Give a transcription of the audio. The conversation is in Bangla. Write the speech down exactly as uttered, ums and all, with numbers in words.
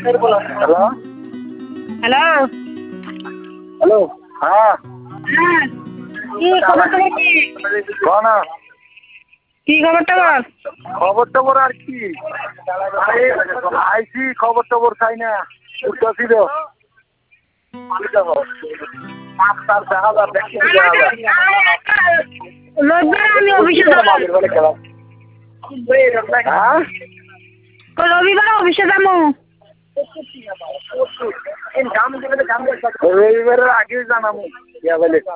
হ্যালো হ্যালো হ্যালো হ্যাঁ হ্যাঁ কি খবর টবর কি কোন কি খবর টবর খবর টবর আর কি আইসি খবর টবর চাই না উঠতেছি তো রবিবার আমি অফিসে যাবো হ্যাঁ রবিবার অফিসে যাবো রবিবারের আগে জানাবো